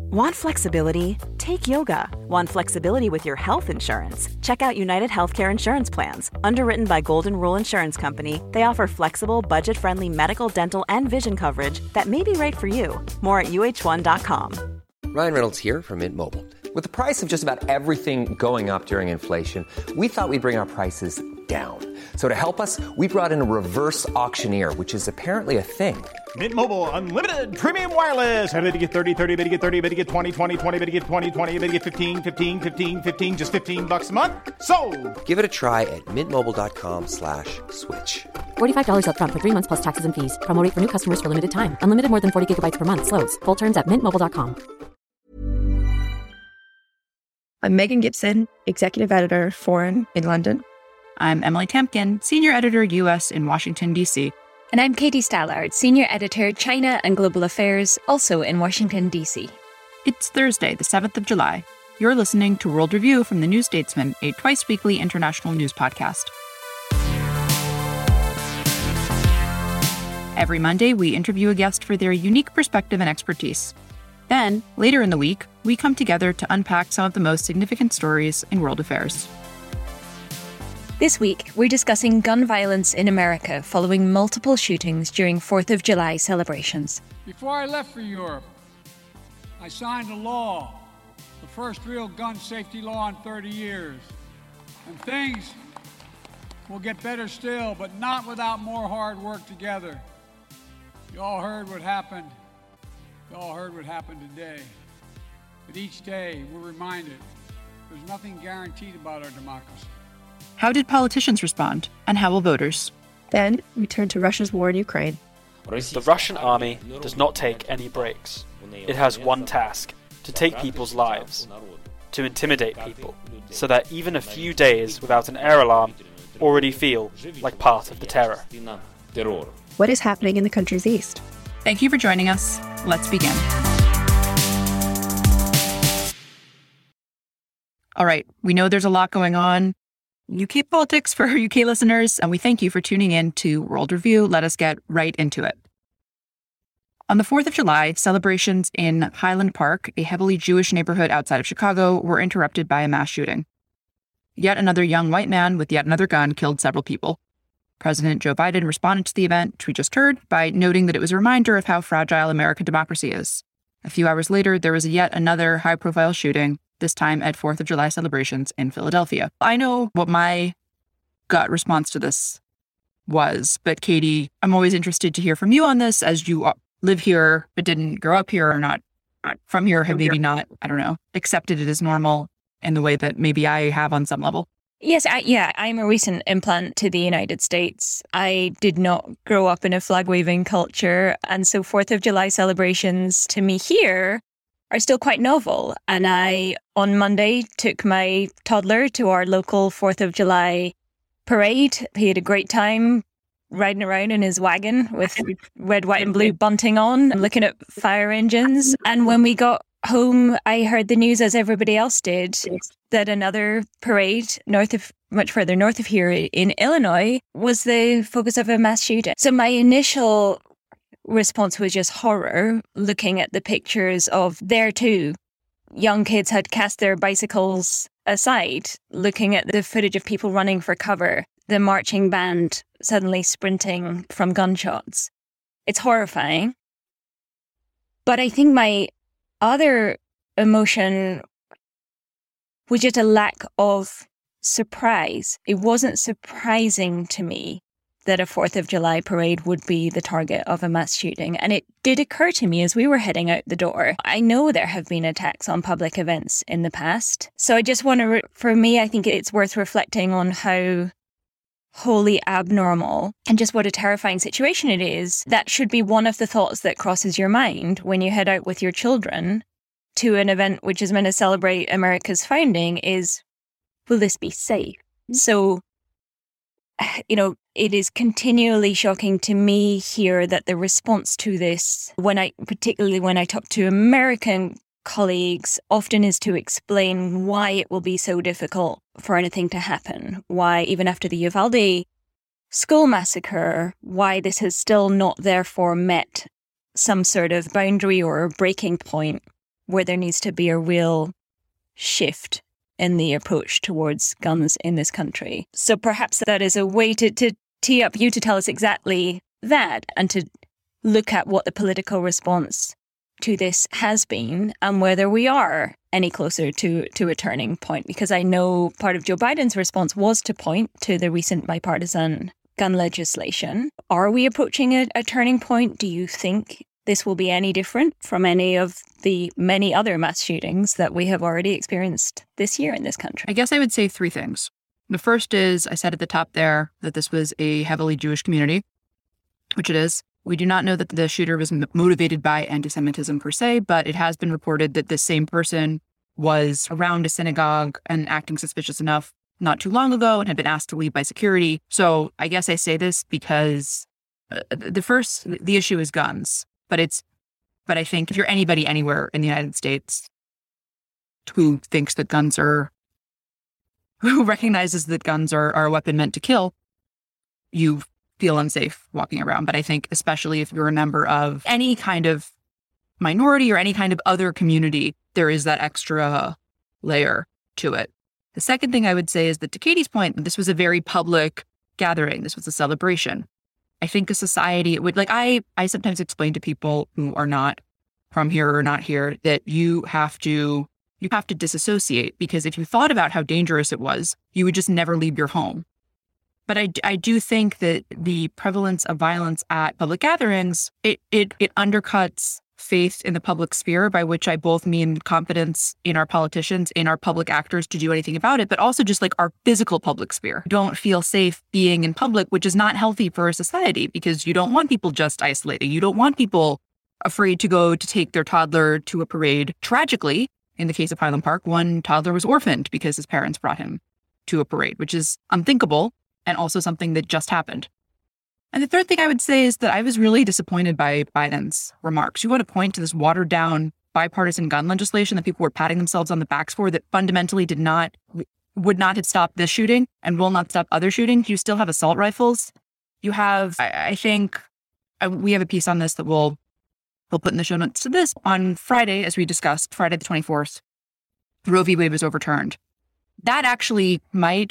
Want flexibility? Take yoga. Want flexibility with your health insurance? Check out United Healthcare Insurance Plans. Underwritten by Golden Rule Insurance Company, they offer flexible, budget-friendly medical, dental, and vision coverage that may be right for you. More at uh1.com. Ryan Reynolds here from Mint Mobile. With the price of just about everything going up during inflation, we thought we'd bring our prices down. So to help us, we brought in a reverse auctioneer, which is apparently a thing. Mint Mobile Unlimited Premium Wireless. How to get 30, 30, bit to get 30, bit to get 20, 20, 20, bit to get 20, 20, bit to get 15, 15, 15, 15, just $15 a month? Sold! Give it a try at mintmobile.com/switch. $45 up front for 3 months plus taxes and fees. Promo rate for new customers for limited time. Unlimited more than 40 gigabytes per month. Slows full terms at mintmobile.com. I'm Megan Gibson, Executive Editor, Foreign in London. I'm Emily Tamkin, Senior Editor, U.S. in Washington, D.C. And I'm Katie Stallard, Senior Editor, China and Global Affairs, also in Washington, D.C. It's Thursday, the 7th of July. You're listening to World Review from The New Statesman, a twice-weekly international news podcast. Every Monday, we interview a guest for their unique perspective and expertise. Then, later in the week, we come together to unpack some of the most significant stories in world affairs. This week, we're discussing gun violence in America following multiple shootings during 4th of July celebrations. Before I left for Europe, I signed a law, the first real gun safety law in 30 years. And things will get better still, but not without more hard work together. You all heard what happened. You all heard what happened today. But each day, we're reminded there's nothing guaranteed about our democracy. How did politicians respond, and how will voters? Then we turn to Russia's war in Ukraine. The Russian army does not take any breaks. It has one task: to take people's lives, to intimidate people, so that even a few days without an air alarm already feel like part of the terror. What is happening in the country's east? Thank you for joining us. Let's begin. All right, we know there's a lot going on. UK politics for our UK listeners, and we thank you for tuning in to World Review. Let us get right into it. On the 4th of July, celebrations in Highland Park, a heavily Jewish neighborhood outside of Chicago, were interrupted by a mass shooting. Yet another young white man with yet another gun killed several people. President Joe Biden responded to the event, which we just heard, by noting that it was a reminder of how fragile American democracy is. A few hours later, there was yet another high-profile shooting, this time at 4th of July celebrations in Philadelphia. I know what my gut response to this was, but Katie, I'm always interested to hear from you on this, as you live here but didn't grow up here, or not from here, have maybe not, I don't know, accepted it as normal in the way that maybe I have on some level. Yes, I'm a recent implant to the United States. I did not grow up in a flag-waving culture, and so 4th of July celebrations to me here are still quite novel. And I, on Monday, took my toddler to our local 4th of July parade. He had a great time riding around in his wagon with red, white and blue bunting on and looking at fire engines. And when we got home, I heard the news, as everybody else did, that another parade much further north of here in Illinois was the focus of a mass shooting. So my initial response was just horror, looking at the pictures of there too. Young kids had cast their bicycles aside, looking at the footage of people running for cover, the marching band suddenly sprinting from gunshots. It's horrifying. But I think my other emotion was just a lack of surprise. It wasn't surprising to me that a 4th of July parade would be the target of a mass shooting. And it did occur to me as we were heading out the door. I know there have been attacks on public events in the past. So I just want to, for me, I think it's worth reflecting on how wholly abnormal and just what a terrifying situation it is. That should be one of the thoughts that crosses your mind when you head out with your children to an event which is meant to celebrate America's founding is, will this be safe? So, it is continually shocking to me here that the response to this, particularly when I talk to American colleagues, often is to explain why it will be so difficult for anything to happen. Why, even after the Uvalde school massacre, why this has still not therefore met some sort of boundary or breaking point where there needs to be a real shift in the approach towards guns in this country. So perhaps that is a way to tee up you to tell us exactly that and to look at what the political response to this has been and whether we are any closer to a turning point. Because I know part of Joe Biden's response was to point to the recent bipartisan gun legislation. Are we approaching a turning point? Do you think this will be any different from any of the many other mass shootings that we have already experienced this year in this country? I guess I would say three things. The first is, I said at the top there that this was a heavily Jewish community, which it is. We do not know that the shooter was motivated by anti-Semitism per se, but it has been reported that this same person was around a synagogue and acting suspicious enough not too long ago and had been asked to leave by security. So I guess I say this because the issue is guns. But I think if you're anybody anywhere in the United States who thinks that who recognizes that guns are a weapon meant to kill, you feel unsafe walking around. But I think especially if you're a member of any kind of minority or any kind of other community, there is that extra layer to it. The second thing I would say is that to Katie's point, this was a very public gathering. This was a celebration. I think a society, it would, like, I sometimes explain to people who are not from here or not here that you have to disassociate, because if you thought about how dangerous it was, you would just never leave your home. But I do think that the prevalence of violence at public gatherings, it undercuts faith in the public sphere, by which I both mean confidence in our politicians, in our public actors to do anything about it, but also just like our physical public sphere. You don't feel safe being in public, which is not healthy for a society, because you don't want people just isolating. You don't want people afraid to go to take their toddler to a parade. Tragically, in the case of Highland Park, one toddler was orphaned because his parents brought him to a parade, which is unthinkable and also something that just happened. And the third thing I would say is that I was really disappointed by Biden's remarks. You want to point to this watered down bipartisan gun legislation that people were patting themselves on the backs for, that fundamentally would not have stopped this shooting and will not stop other shootings. You still have assault rifles. You have, I think, we have a piece on this that we'll put in the show notes to this. On Friday, as we discussed, Friday the 24th, Roe v. Wade was overturned. That actually might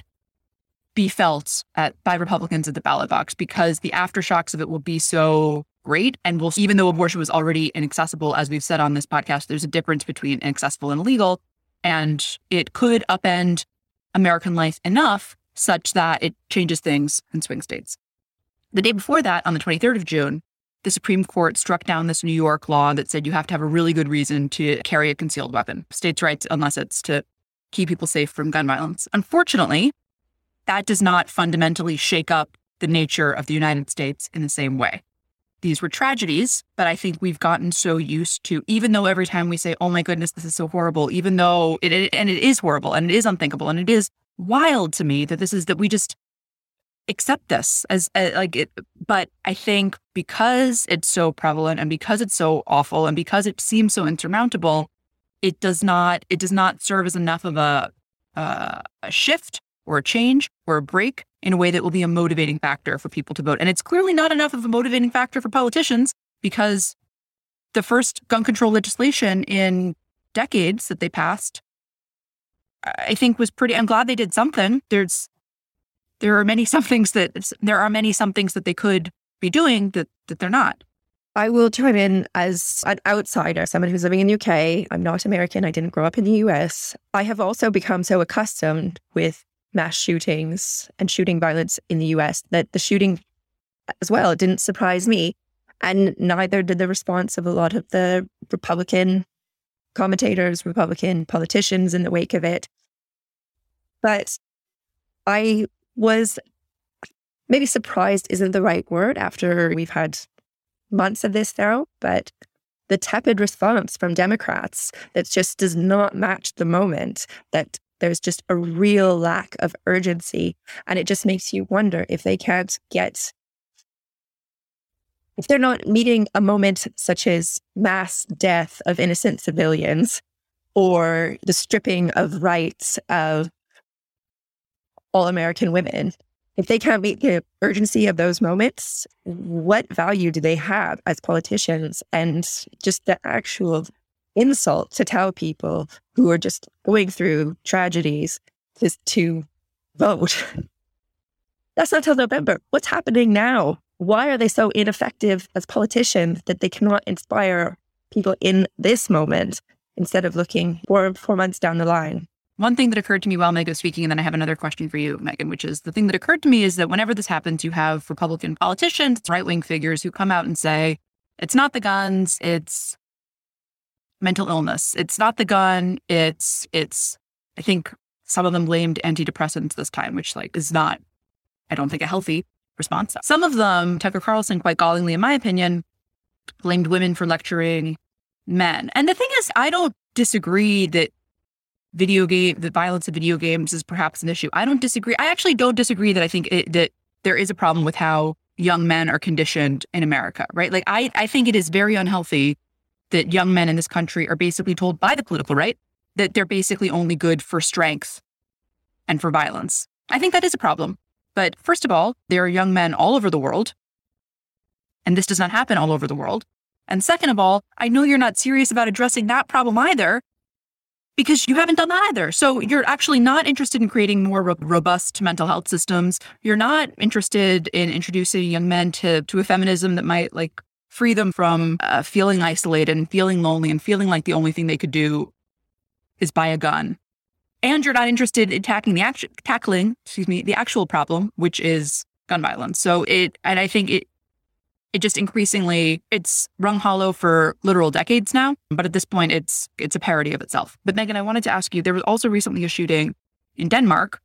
be felt by Republicans at the ballot box, because the aftershocks of it will be so great. And even though abortion was already inaccessible, as we've said on this podcast, there's a difference between inaccessible and illegal. And it could upend American life enough such that it changes things in swing states. The day before that, on the 23rd of June, the Supreme Court struck down this New York law that said you have to have a really good reason to carry a concealed weapon. States' rights, unless it's to keep people safe from gun violence. Unfortunately, that does not fundamentally shake up the nature of the United States in the same way. These were tragedies, but I think we've gotten so used to, even though every time we say, oh my goodness, this is so horrible, even though it is horrible and it is unthinkable and it is wild to me that we just accept this as like it. But I think because it's so prevalent and because it's so awful and because it seems so insurmountable, it does not serve as enough of a shift or a change or a break in a way that will be a motivating factor for people to vote. And it's clearly not enough of a motivating factor for politicians, because the first gun control legislation in decades that they passed, I think was pretty, I'm glad they did something. There are many somethings that they could be doing that they're not. I will chime in as an outsider, someone who's living in the UK. I'm not American. I didn't grow up in the US. I have also become so accustomed with mass shootings and shooting violence in the US that the shooting as well, it didn't surprise me. And neither did the response of a lot of the Republican commentators, Republican politicians in the wake of it. But I was maybe surprised isn't the right word after we've had months of this now, but the tepid response from Democrats that just does not match the moment, that there's just a real lack of urgency. And it just makes you wonder if they can't if they're not meeting a moment such as mass death of innocent civilians or the stripping of rights of all American women, if they can't meet the urgency of those moments, what value do they have as politicians? And just the actual insult to tell people who are just going through tragedies to vote. That's not till November. What's happening now? Why are they so ineffective as politicians that they cannot inspire people in this moment instead of looking 4 months down the line? One thing that occurred to me while Meg was speaking, and then I have another question for you, Megan, which is the thing that occurred to me is that whenever this happens, you have Republican politicians, right-wing figures who come out and say, it's not the guns, it's mental illness. It's not the gun, it's I think some of them blamed antidepressants this time, which is not, I don't think, a healthy response. Some of them, Tucker Carlson, quite gallingly, in my opinion, blamed women for lecturing men. And the thing is, I don't disagree that the violence of video games is perhaps an issue. I don't disagree. I actually don't disagree that I think that there is a problem with how young men are conditioned in America, right? I think it is very unhealthy that young men in this country are basically told by the political right that they're basically only good for strength and for violence. I think that is a problem. But first of all, there are young men all over the world, and this does not happen all over the world. And second of all, I know you're not serious about addressing that problem either, because you haven't done that either. So you're actually not interested in creating more robust mental health systems. You're not interested in introducing young men to a feminism that might free them from feeling isolated and feeling lonely and feeling like the only thing they could do is buy a gun. And you're not interested in tackling the actual problem, which is gun violence. So I think it just increasingly, it's rung hollow for literal decades now. But at this point, it's a parody of itself. But Megan, I wanted to ask you, there was also recently a shooting in Denmark.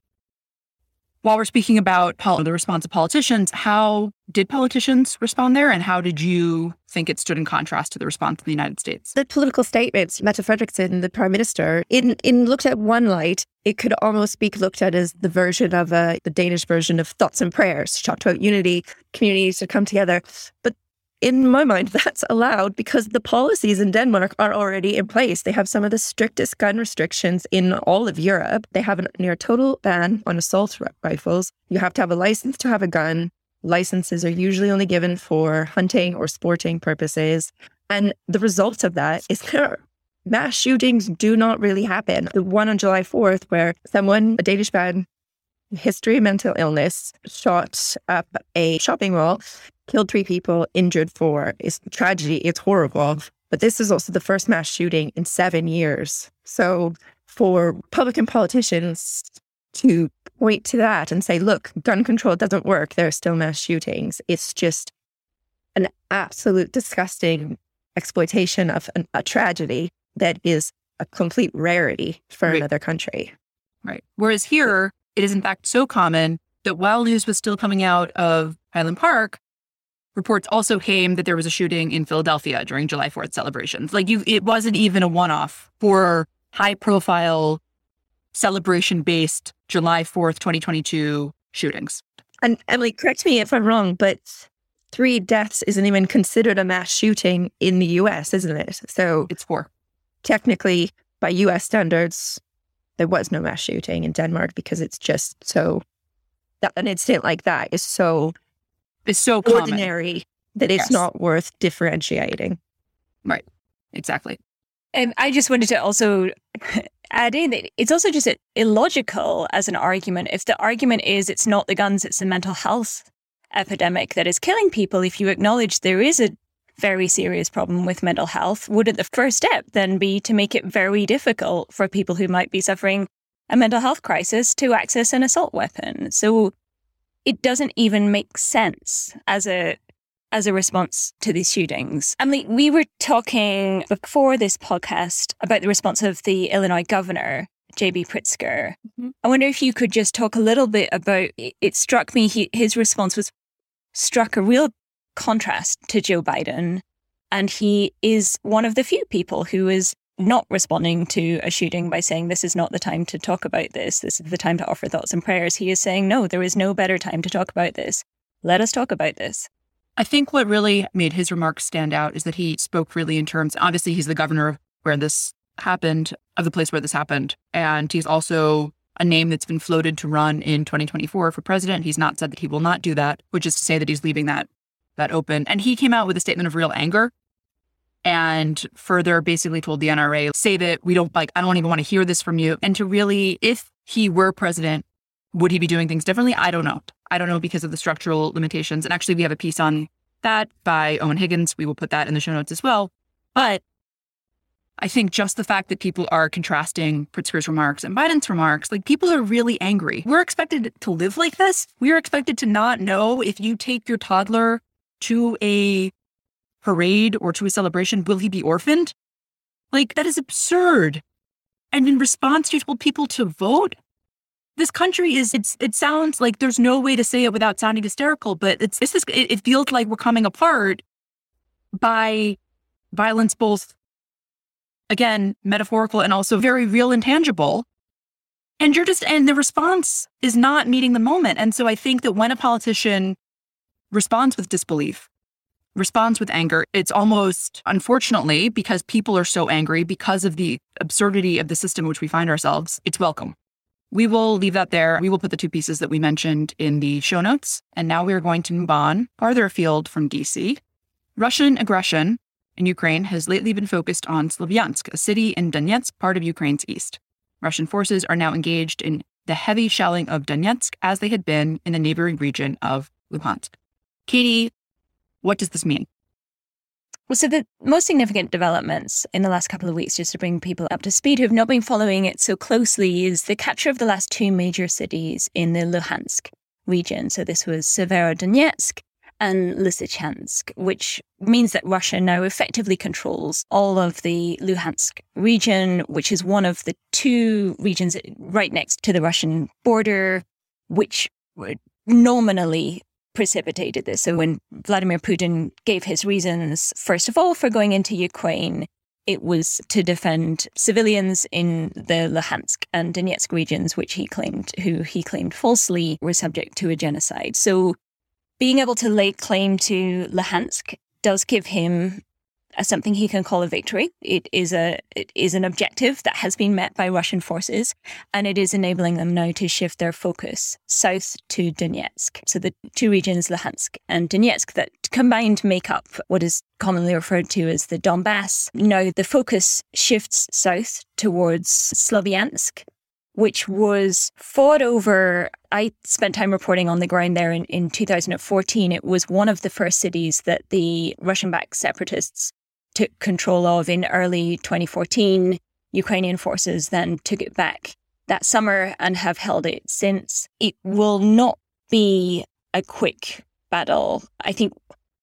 While we're speaking about the response of politicians, how did politicians respond there? And how did you think it stood in contrast to the response of the United States? The political statements, Mette Frederiksen, the Prime Minister, in looked at one light, it could almost be looked at as the version of the Danish version of thoughts and prayers. She talked about unity, communities to come together. But in my mind, that's allowed because the policies in Denmark are already in place. They have some of the strictest gun restrictions in all of Europe. They have a near total ban on assault rifles. You have to have a license to have a gun. Licenses are usually only given for hunting or sporting purposes. And the result of that is mass shootings do not really happen. The one on July 4th where a Danish man, history of mental illness, shot up a shopping mall, killed 3 people, injured 4. It's a tragedy. It's horrible. But this is also the first mass shooting in 7 years. So for Republican politicians to point to that and say, look, gun control doesn't work, there are still mass shootings, it's just an absolute disgusting exploitation of a tragedy that is a complete rarity for another country. Right. Whereas here, it is in fact so common that while news was still coming out of Highland Park, reports also came that there was a shooting in Philadelphia during July 4th celebrations. It wasn't even a one-off for high-profile, celebration-based July 4th, 2022 shootings. And Emily, correct me if I'm wrong, but 3 deaths isn't even considered a mass shooting in the US, isn't it? So it's 4. Technically, by US standards, there was no mass shooting in Denmark because it's just so, that an incident like that is so ordinary common that it's not worth differentiating. Right. Exactly. And I just wanted to also add in that it's also just illogical as an argument. If the argument is it's not the guns, it's the mental health epidemic that is killing people, if you acknowledge there is a very serious problem with mental health, wouldn't the first step then be to make it very difficult for people who might be suffering a mental health crisis to access an assault weapon? So it doesn't even make sense as a response to these shootings. I mean, we were talking before this podcast about the response of the Illinois governor, J.B. Pritzker. Mm-hmm. I wonder if you could just talk a little bit about, it struck me, his response struck a real contrast to Joe Biden. And he is one of the few people who is not responding to a shooting by saying, this is not the time to talk about this. This is the time to offer thoughts and prayers. He is saying, no, there is no better time to talk about this. Let us talk about this. I think what really made his remarks stand out is that he spoke really in terms, obviously he's the governor of where this happened, of the place where this happened. And he's also a name that's been floated to run in 2024 for president. He's not said that he will not do that, which is to say that he's leaving that open. And he came out with a statement of real anger and further basically told the NRA, say that we don't I don't even want to hear this from you. And to really, if he were president, would he be doing things differently? I don't know. I don't know because of the structural limitations. And actually, we have a piece on that by Owen Higgins. We will put that in the show notes as well. But I think just the fact that people are contrasting Pritzker's remarks and Biden's remarks, people are really angry. We're expected to live like this. We are expected to not know if you take your toddler to a parade or to a celebration, will he be orphaned? That is absurd. And in response, you told people to vote. This country it sounds like there's no way to say it without sounding hysterical, but it feels like we're coming apart by violence, both, again, metaphorical and also very real and tangible. And the response is not meeting the moment. And so I think that when a politician responds with disbelief, responds with anger, it's almost, unfortunately, because people are so angry because of the absurdity of the system in which we find ourselves, it's welcome. We will leave that there. We will put the two pieces that we mentioned in the show notes. And now we are going to move on farther afield from DC. Russian aggression in Ukraine has lately been focused on Slavyansk, a city in Donetsk, part of Ukraine's east. Russian forces are now engaged in the heavy shelling of Donetsk as they had been in the neighboring region of Luhansk. Katie, what does this mean? Well, so the most significant developments in the last couple of weeks, just to bring people up to speed who have not been following it so closely, is the capture of the last two major cities in the Luhansk region. So this was Severodonetsk and Lysychansk, which means that Russia now effectively controls all of the Luhansk region, which is one of the two regions right next to the Russian border, which nominally precipitated this. So when Vladimir Putin gave his reasons, first of all, for going into Ukraine, it was to defend civilians in the Luhansk and Donetsk regions, who he claimed falsely were subject to a genocide. So being able to lay claim to Luhansk does give him something he can call a victory. It is an objective that has been met by Russian forces, and it is enabling them now to shift their focus south to Donetsk. So the two regions, Luhansk and Donetsk, that combined make up what is commonly referred to as the Donbass. Now the focus shifts south towards Slavyansk, which was fought over. I spent time reporting on the ground there in 2014. It was one of the first cities that the Russian-backed separatists took control of in early 2014. Ukrainian forces then took it back that summer and have held it since. It will not be a quick battle. I think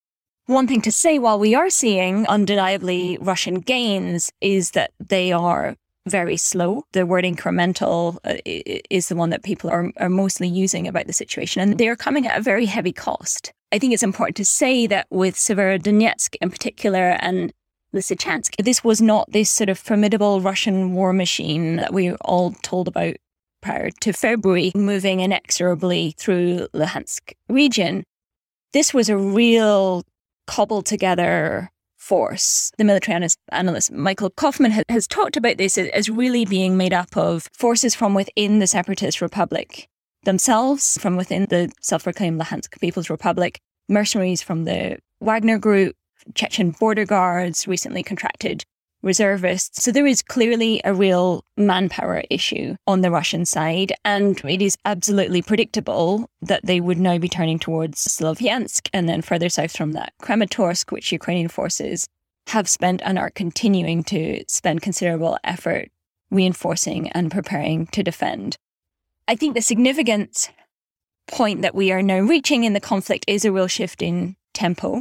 one thing to say, while we are seeing undeniably Russian gains, is that they are very slow. The word incremental is the one that people are mostly using about the situation, and they are coming at a very heavy cost. I think it's important to say that with Severodonetsk in particular and Lysychansk, this was not this sort of formidable Russian war machine that we were all told about prior to February, moving inexorably through Luhansk region. This was a real cobbled together force. The military analyst Michael Kaufman has talked about this as really being made up of forces from within the Separatist Republic themselves, from within the self-proclaimed Luhansk People's Republic, mercenaries from the Wagner Group, Chechen border guards, recently contracted reservists. So there is clearly a real manpower issue on the Russian side, and it is absolutely predictable that they would now be turning towards Slavyansk and then further south from that, Kramatorsk, which Ukrainian forces have spent and are continuing to spend considerable effort reinforcing and preparing to defend. I think the significant point that we are now reaching in the conflict is a real shift in tempo.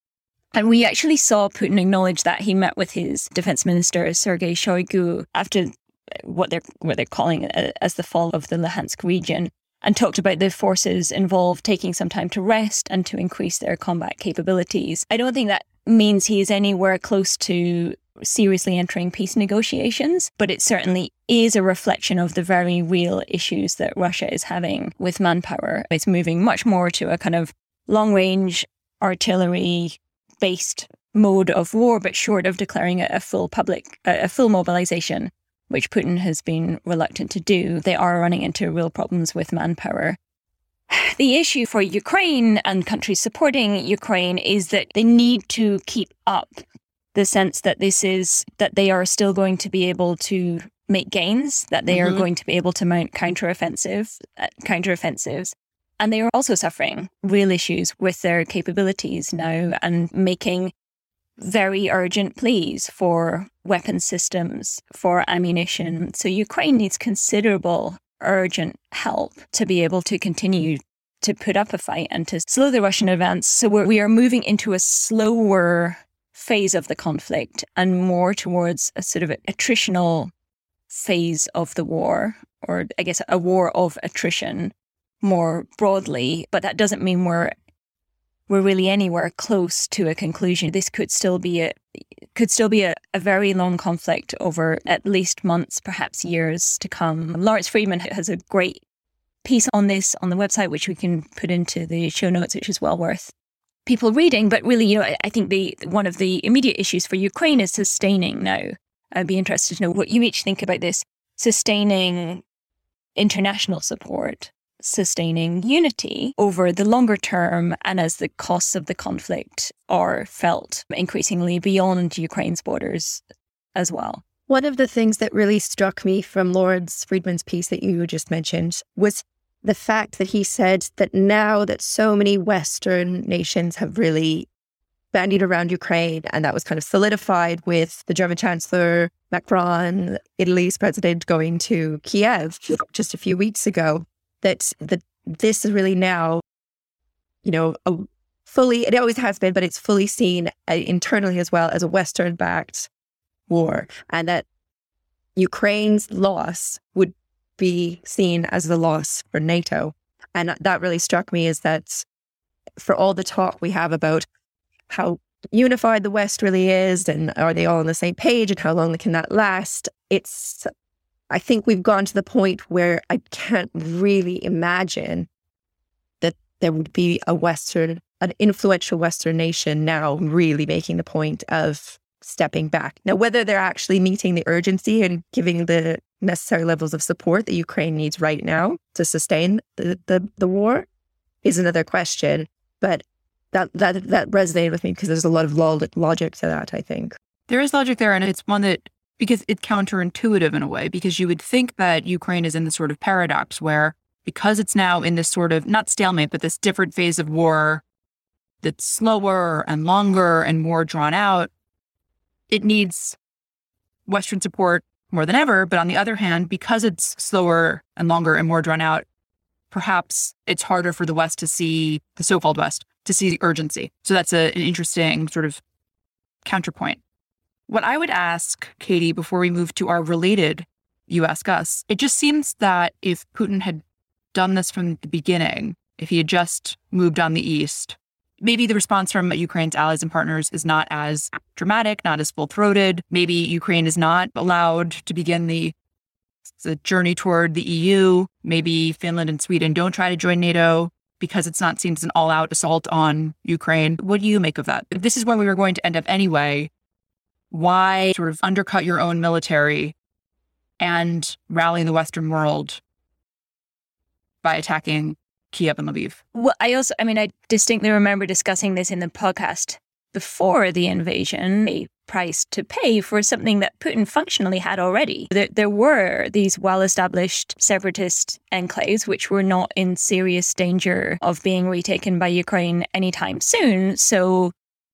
And we actually saw Putin acknowledge that. He met with his defense minister, Sergei Shoigu, after what they're calling as the fall of the Luhansk region, and talked about the forces involved taking some time to rest and to increase their combat capabilities. I don't think that means he is anywhere close to seriously entering peace negotiations, but it certainly is a reflection of the very real issues that Russia is having with manpower. It's moving much more to a kind of long-range artillery-based mode of war, but short of declaring a full mobilization, which Putin has been reluctant to do. They are running into real problems with manpower. The issue for Ukraine and countries supporting Ukraine is that they need to keep up the sense that that they are still going to be able to make gains, that they are going to be able to mount counteroffensives, and they are also suffering real issues with their capabilities now and making very urgent pleas for weapon systems, for ammunition. So Ukraine needs considerable urgent help to be able to continue to put up a fight and to slow the Russian advance. So we are moving into a slower phase of the conflict and more towards a sort of attritional phase of the war, or I guess a war of attrition more broadly. But that doesn't mean we're really anywhere close to a conclusion. This could still be a very long conflict over at least months, perhaps years to come. Lawrence Freedman has a great piece on this on the website, which we can put into the show notes, which is well worth people reading. But really, I think one of the immediate issues for Ukraine is sustaining now. I'd be interested to know what you each think about this. Sustaining international support, sustaining unity over the longer term, and as the costs of the conflict are felt increasingly beyond Ukraine's borders as well. One of the things that really struck me from Lawrence Freedman's piece that you just mentioned was the fact that he said that now that so many Western nations have really bandied around Ukraine, and that was kind of solidified with the German Chancellor Macron, Italy's president, going to Kiev just a few weeks ago, that this is really now, it always has been, but it's fully seen internally as well as a Western-backed war, and that Ukraine's loss would be seen as the loss for NATO. And that really struck me, is that for all the talk we have about how unified the West really is, and are they all on the same page, and how long can that last, I think we've gone to the point where I can't really imagine that there would be an influential Western nation now really making the point of stepping back. Now, whether they're actually meeting the urgency and giving the necessary levels of support that Ukraine needs right now to sustain the war is another question. But that resonated with me because there's a lot of logic to that, I think. There is logic there, and it's one that, because it's counterintuitive in a way, because you would think that Ukraine is in this sort of paradox where, because it's now in this sort of, not stalemate, but this different phase of war that's slower and longer and more drawn out, it needs Western support more than ever. But on the other hand, because it's slower and longer and more drawn out, perhaps it's harder for the West to see, the so-called West, to see the urgency. So that's an interesting sort of counterpoint. What I would ask, Katie, before we move to our related You Ask Us, it just seems that if Putin had done this from the beginning, if he had just moved on the east, maybe the response from Ukraine's allies and partners is not as dramatic, not as full-throated. Maybe Ukraine is not allowed to begin the journey toward the EU. Maybe Finland and Sweden don't try to join NATO because it's not seen as an all-out assault on Ukraine. What do you make of that? If this is where we were going to end up anyway, why sort of undercut your own military and rally the Western world by attacking Kiev and Lviv? Well, I distinctly remember discussing this in the podcast before the invasion, a price to pay for something that Putin functionally had already. There were these well-established separatist enclaves which were not in serious danger of being retaken by Ukraine anytime soon. So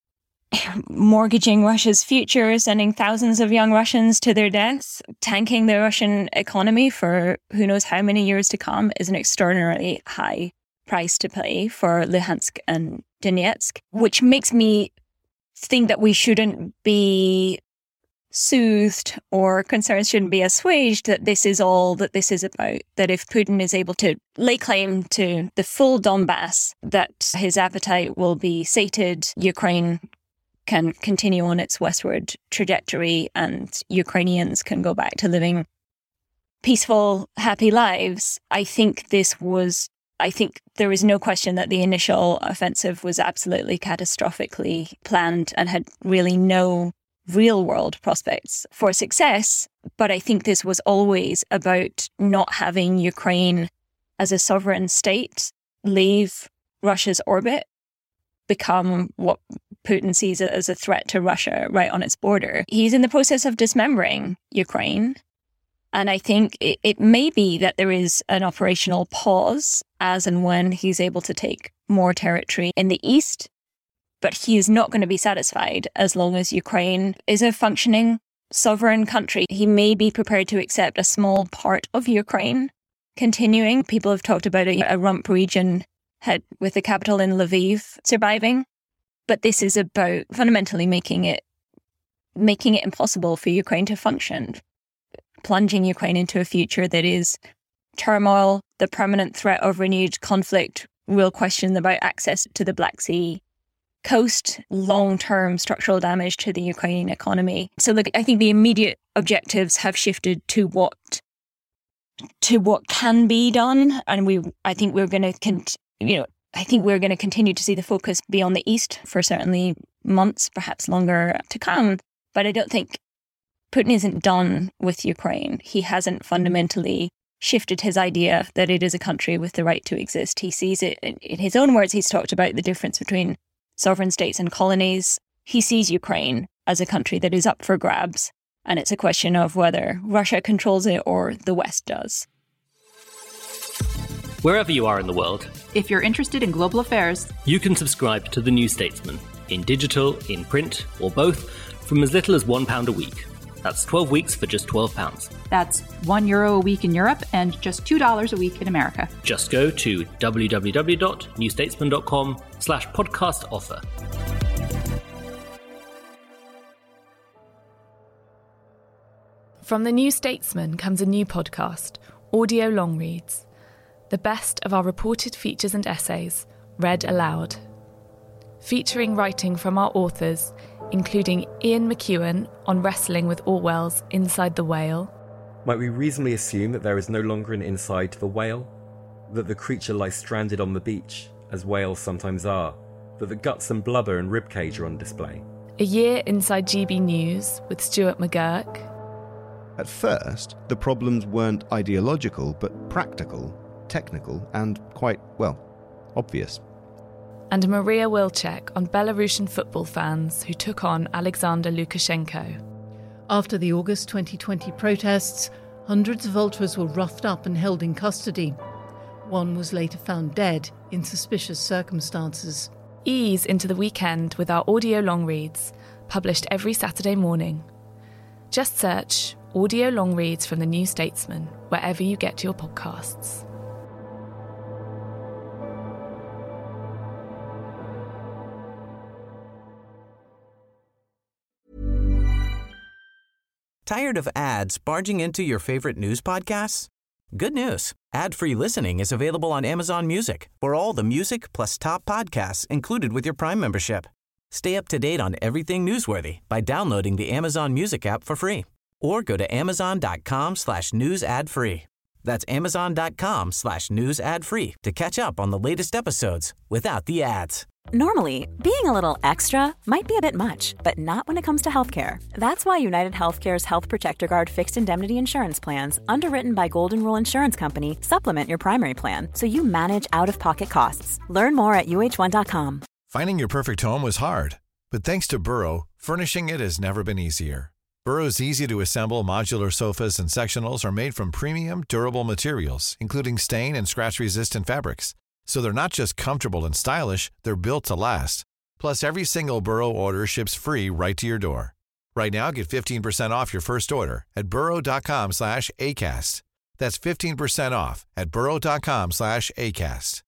mortgaging Russia's future, sending thousands of young Russians to their deaths, tanking the Russian economy for who knows how many years to come is an extraordinarily high price to pay for Luhansk and Donetsk, which makes me think that we shouldn't be soothed or concerns shouldn't be assuaged that this is all that this is about. That if Putin is able to lay claim to the full Donbass, that his appetite will be sated, Ukraine can continue on its westward trajectory, and Ukrainians can go back to living peaceful, happy lives. I think there is no question that the initial offensive was absolutely catastrophically planned and had really no real world prospects for success. But I think this was always about not having Ukraine as a sovereign state leave Russia's orbit, become what Putin sees it as a threat to Russia right on its border. He's in the process of dismembering Ukraine. And I think it may be that there is an operational pause as and when he's able to take more territory in the east. But he is not going to be satisfied as long as Ukraine is a functioning sovereign country. He may be prepared to accept a small part of Ukraine continuing. People have talked about a rump region with the capital in Lviv surviving. But this is about fundamentally making it impossible for Ukraine to function, plunging Ukraine into a future that is turmoil, the permanent threat of renewed conflict, real question about access to the Black Sea coast, long-term structural damage to the Ukrainian economy. So look, I think the immediate objectives have shifted to what can be done, and I think we're going to continue to see the focus be on the east for certainly months, perhaps longer to come. But I don't think Putin isn't done with Ukraine. He hasn't fundamentally shifted his idea that it is a country with the right to exist. He sees it, in his own words, he's talked about the difference between sovereign states and colonies. He sees Ukraine as a country that is up for grabs, and it's a question of whether Russia controls it or the West does. Wherever you are in the world, If you're interested in global affairs, you can subscribe to The New Statesman, in digital, in print, or both, from as little as £1 a week. That's 12 weeks for just £12. that's €1 a week in Europe and just $2 a week in America. Just go to www.newstatesman.com/podcast offer. From The New Statesman comes a new podcast, Audio Long Reads. The best of our reported features and essays, read aloud. Featuring writing from our authors, including Ian McEwan on wrestling with Orwell's Inside the Whale. Might we reasonably assume that there is no longer an inside to the whale? That the creature lies stranded on the beach, as whales sometimes are? That the guts and blubber and ribcage are on display? A year inside GB News with Stuart McGurk. At first, the problems weren't ideological, but practical, technical, and quite, well, obvious. And Maria Wilczek on Belarusian football fans who took on Alexander Lukashenko. After the August 2020 protests, hundreds of ultras were roughed up and held in custody. One was later found dead in suspicious circumstances. Ease into the weekend with our audio long reads, published every Saturday morning. Just search Audio Long Reads from The New Statesman wherever you get your podcasts. Tired of ads barging into your favorite news podcasts? Good news. Ad-free listening is available on Amazon Music for all the music plus top podcasts included with your Prime membership. Stay up to date on everything newsworthy by downloading the Amazon Music app for free or go to amazon.com/news ad free. That's amazon.com/news ad free to catch up on the latest episodes without the ads. Normally, being a little extra might be a bit much, but not when it comes to healthcare. That's why United Healthcare's Health Protector Guard fixed indemnity insurance plans, underwritten by Golden Rule Insurance Company, supplement your primary plan so you manage out-of-pocket costs. Learn more at uh1.com. Finding your perfect home was hard, but thanks to Burrow, furnishing it has never been easier. Burrow's easy-to-assemble modular sofas and sectionals are made from premium, durable materials, including stain and scratch-resistant fabrics. So they're not just comfortable and stylish, they're built to last. Plus, every single Burrow order ships free right to your door. Right now, get 15% off your first order at burrow.com/ACAST. That's 15% off at burrow.com/ACAST.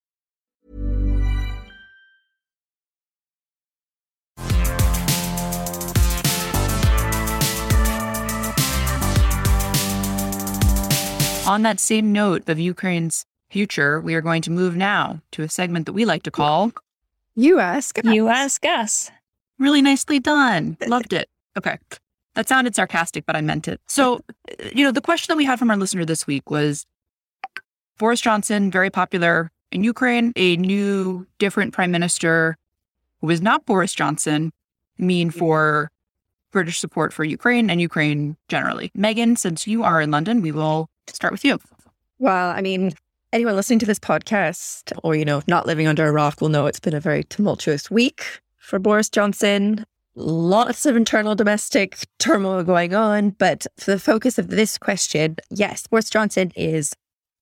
On that same note of Ukraine's future, we are going to move now to a segment that we like to call You Ask Us. You Ask Us. Really nicely done. Loved it. Okay. That sounded sarcastic, but I meant it. So, the question that we had from our listener this week was Boris Johnson, very popular in Ukraine, a new, different prime minister who is not Boris Johnson, mean for British support for Ukraine and Ukraine generally. Megan, since you are in London, we will start with you. Well, I mean, anyone listening to this podcast or, not living under a rock will know it's been a very tumultuous week for Boris Johnson. Lots of internal domestic turmoil going on. But for the focus of this question, yes, Boris Johnson is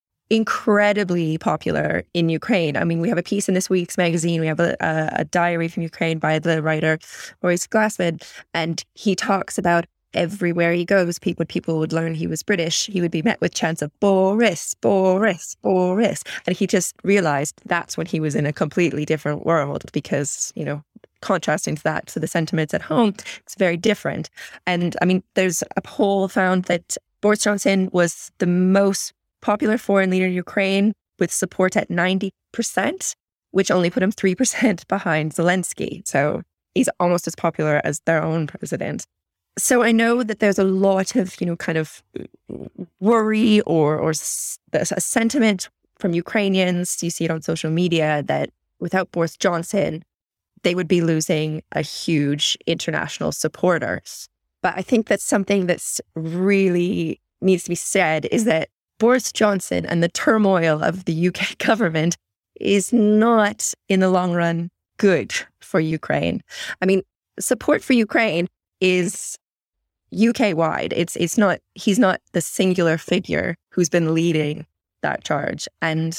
incredibly popular in Ukraine. I mean, we have a piece in this week's magazine. We have a diary from Ukraine by the writer Maurice Glassman, and he talks about everywhere he goes, people would learn he was British. He would be met with chants of Boris, Boris, Boris. And he just realized that's when he was in a completely different world because, you know, contrasting to that, to the sentiments at home, it's very different. And I mean, there's a poll found that Boris Johnson was the most popular foreign leader in Ukraine with support at 90%, which only put him 3% behind Zelensky. So he's almost as popular as their own president. So I know that there's a lot of, you know, kind of worry or a sentiment from Ukrainians. You see it on social media that without Boris Johnson, they would be losing a huge international supporter. But I think that's something that's really needs to be said is that Boris Johnson and the turmoil of the UK government is not, in the long run, good for Ukraine. I mean, support for Ukraine is UK-wide. It's not, he's not the singular figure who's been leading that charge. And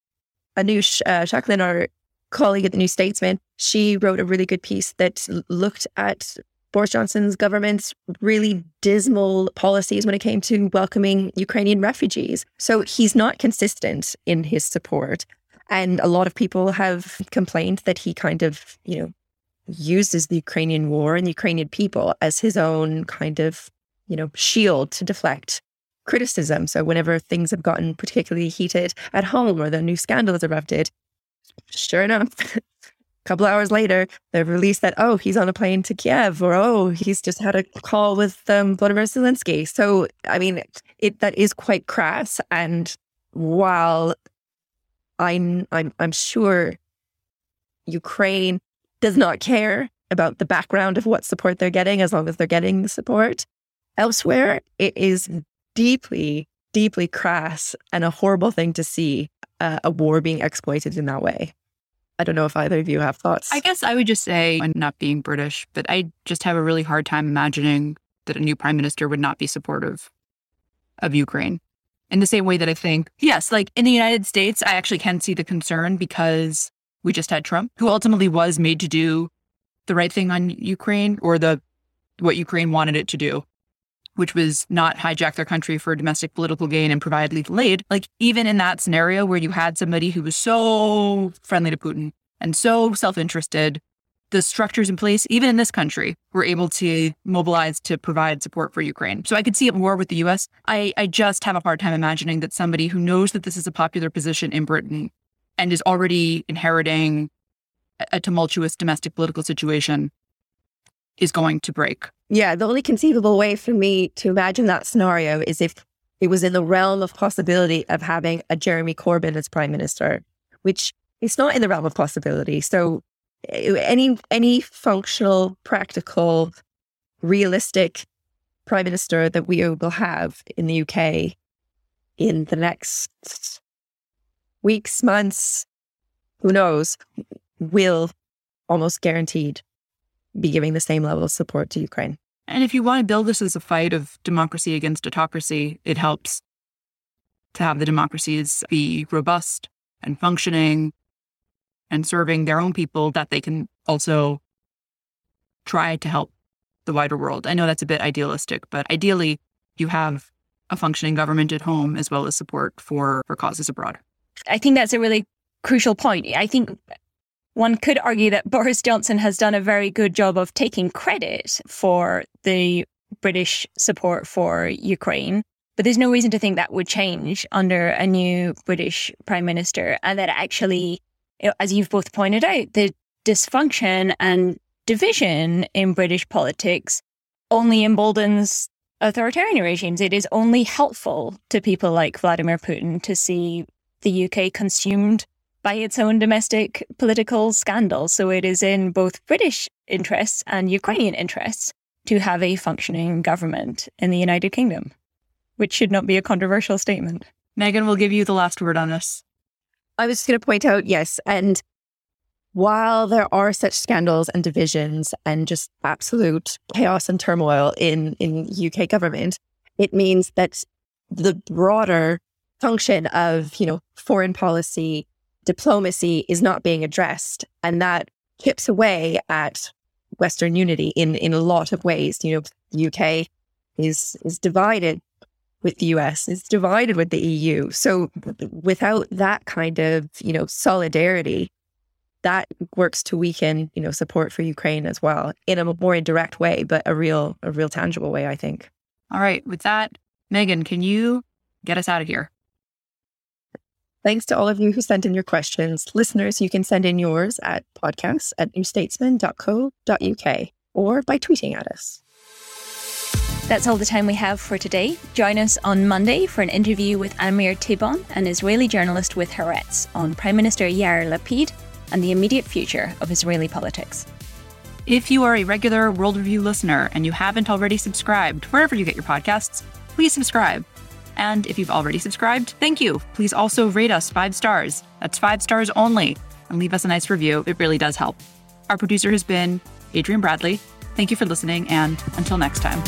Anoush Shaklin, our colleague at the New Statesman, she wrote a really good piece that looked at Boris Johnson's government's really dismal policies when it came to welcoming Ukrainian refugees. So he's not consistent in his support. And a lot of people have complained that he kind of, you know, uses the Ukrainian war and the Ukrainian people as his own kind of, you know, shield to deflect criticism. So whenever things have gotten particularly heated at home or the new scandal has erupted, sure enough, a couple hours later, they've released that, oh, he's on a plane to Kiev, or, oh, he's just had a call with Volodymyr Zelensky. So, I mean, that is quite crass. And while I'm sure Ukraine does not care about the background of what support they're getting, as long as they're getting the support, elsewhere, it is deeply, deeply crass and a horrible thing to see a war being exploited in that way. I don't know if either of you have thoughts. I guess I would just say, I'm not being British, but I just have a really hard time imagining that a new prime minister would not be supportive of Ukraine. In the same way that I think, yes, like in the United States, I actually can see the concern because we just had Trump, who ultimately was made to do the right thing on Ukraine, or what Ukraine wanted it to do, which was not hijack their country for domestic political gain and provide lethal aid. Like, even in that scenario where you had somebody who was so friendly to Putin and so self-interested, the structures in place, even in this country, were able to mobilize to provide support for Ukraine. So I could see it more with the US. I just have a hard time imagining that somebody who knows that this is a popular position in Britain and is already inheriting a tumultuous domestic political situation is going to break. Yeah, the only conceivable way for me to imagine that scenario is if it was in the realm of possibility of having a Jeremy Corbyn as prime minister, which is not in the realm of possibility. So any functional, practical, realistic prime minister that we will have in the UK in the next weeks, months, who knows, will almost guaranteed be giving the same level of support to Ukraine. And if you want to build this as a fight of democracy against autocracy, it helps to have the democracies be robust and functioning and serving their own people, that they can also try to help the wider world. I know that's a bit idealistic, but ideally you have a functioning government at home as well as support for causes abroad. I think that's a really crucial point. I think one could argue that Boris Johnson has done a very good job of taking credit for the British support for Ukraine, but there's no reason to think that would change under a new British Prime Minister, and that actually, as you've both pointed out, the dysfunction and division in British politics only emboldens authoritarian regimes. It is only helpful to people like Vladimir Putin to see the UK consumed by its own domestic political scandals. So it is in both British interests and Ukrainian interests to have a functioning government in the United Kingdom, which should not be a controversial statement. Megan will give you the last word on this. I was just going to point out, yes, and while there are such scandals and divisions and just absolute chaos and turmoil in UK government, it means that the broader function of, foreign policy, diplomacy is not being addressed. And that chips away at Western unity in a lot of ways. The UK is divided with the US, is divided with the EU. So without that kind of, solidarity, that works to weaken, support for Ukraine as well in a more indirect way, but a real tangible way, I think. All right. With that, Megan, can you get us out of here? Thanks to all of you who sent in your questions. Listeners, you can send in yours at podcasts@newstatesman.co.uk or by tweeting at us. That's all the time we have for today. Join us on Monday for an interview with Amir Tibon, an Israeli journalist with Haaretz, on Prime Minister Yair Lapid and the immediate future of Israeli politics. If you are a regular World Review listener and you haven't already subscribed, wherever you get your podcasts, please subscribe. And if you've already subscribed, thank you. Please also rate us 5 stars. That's 5 stars only. And leave us a nice review. It really does help. Our producer has been Adrian Bradley. Thank you for listening, and until next time.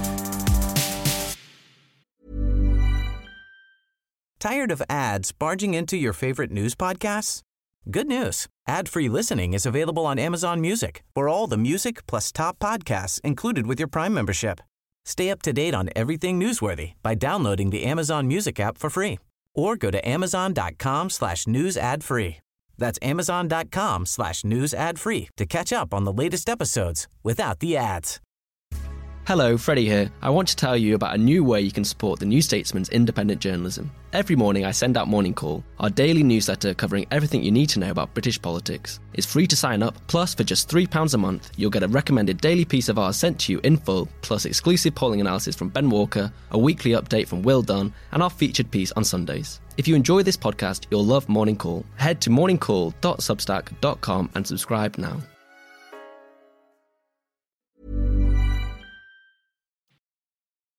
Tired of ads barging into your favorite news podcasts? Good news. Ad-free listening is available on Amazon Music for all the music plus top podcasts included with your Prime membership. Stay up to date on everything newsworthy by downloading the Amazon Music app for free or go to amazon.com/news ad free. That's amazon.com/news ad free to catch up on the latest episodes without the ads. Hello, Freddie here. I want to tell you about a new way you can support the New Statesman's independent journalism. Every morning I send out Morning Call, our daily newsletter covering everything you need to know about British politics. It's free to sign up, plus for just £3 a month, you'll get a recommended daily piece of ours sent to you in full, plus exclusive polling analysis from Ben Walker, a weekly update from Will Dunn, and our featured piece on Sundays. If you enjoy this podcast, you'll love Morning Call. Head to morningcall.substack.com and subscribe now.